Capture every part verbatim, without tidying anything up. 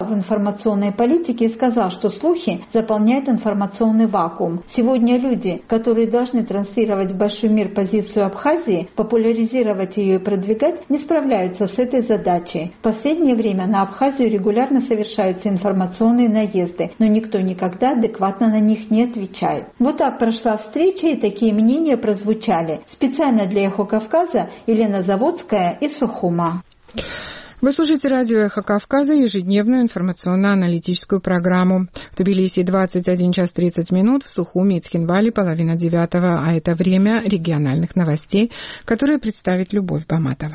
в информационной политике и сказал, что слухи заполняют информационный вакуум. Сегодня люди, которые должны транслировать в большой мир позицию Абхазии, популяризировать ее и продвигать, не справляются с этой задачей. В последнее время на Абхазию регулярно совершаются информационные наезды, но никто никогда адекватно на них не отвечает. Вот так прошла встреча, и такие мнения прозвучали. Специально для «Эхо Кавказа» Елена Заводская из Сухума. Вы слушаете радио «Эхо Кавказа», ежедневную информационно-аналитическую программу. В Тбилиси двадцать один час тридцать минут, в Сухуми и Цхинвале половина девятого, а это время региональных новостей, которые представит Любовь Баматова.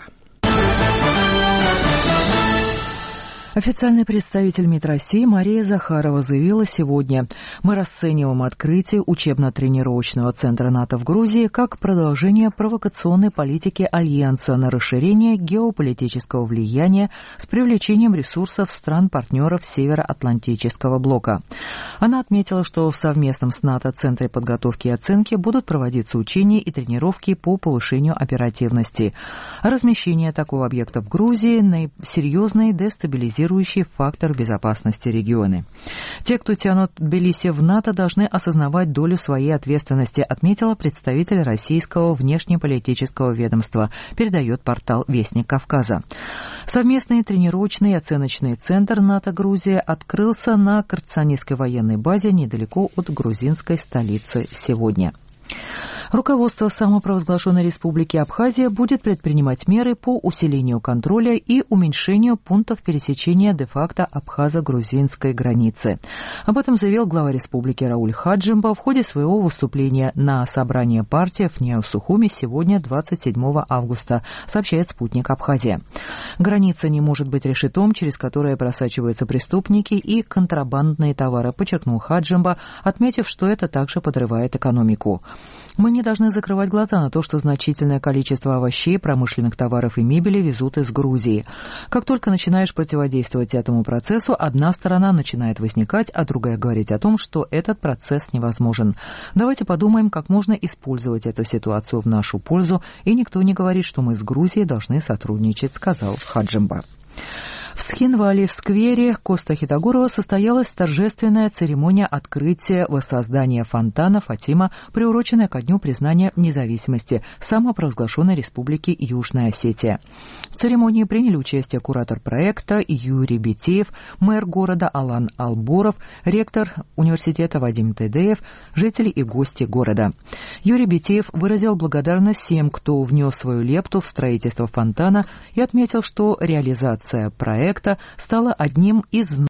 Официальный представитель МИД России Мария Захарова заявила сегодня: «Мы расцениваем открытие учебно-тренировочного центра НАТО в Грузии как продолжение провокационной политики Альянса на расширение геополитического влияния с привлечением ресурсов стран-партнеров Североатлантического блока». Она отметила, что в совместном с НАТО Центре подготовки и оценки будут проводиться учения и тренировки по повышению оперативности. Размещение такого объекта в Грузии – серьезный дестабилизирующий фактор безопасности региона. Те, кто тянут Тбилиси в НАТО, должны осознавать долю своей ответственности, отметила представитель российского внешнеполитического ведомства, передает портал «Вестник Кавказа». Совместный тренировочный и оценочный центр НАТО-Грузия открылся на Карцанийской военной базе недалеко от грузинской столицы сегодня. Руководство самопровозглашенной республики Абхазия будет предпринимать меры по усилению контроля и уменьшению пунктов пересечения де-факто абхазо-грузинской границы. Об этом заявил глава республики Рауль Хаджимба в ходе своего выступления на собрании партии в Нео-Сухуми сегодня, двадцать седьмого августа, сообщает спутник Абхазия. Граница не может быть решетом, через которое просачиваются преступники и контрабандные товары, подчеркнул Хаджимба, отметив, что это также подрывает экономику. Мы не должны закрывать глаза на то, что значительное количество овощей, промышленных товаров и мебели везут из Грузии. Как только начинаешь противодействовать этому процессу, одна сторона начинает возникать, а другая говорить о том, что этот процесс невозможен. Давайте подумаем, как можно использовать эту ситуацию в нашу пользу, и никто не говорит, что мы с Грузией должны сотрудничать, сказал Хаджимба. В Цхинвале в сквере Коста Хитагурова состоялась торжественная церемония открытия воссоздания фонтана Фатима, приуроченная ко дню признания независимости самопровозглашенной республики Южная Осетия. В церемонии приняли участие куратор проекта Юрий Битеев, мэр города Алан Алборов, ректор университета Вадим Тедеев, жители и гости города. Юрий Битеев выразил благодарность всем, кто внес свою лепту в строительство фонтана, и отметил, что реализация проекта стала одним из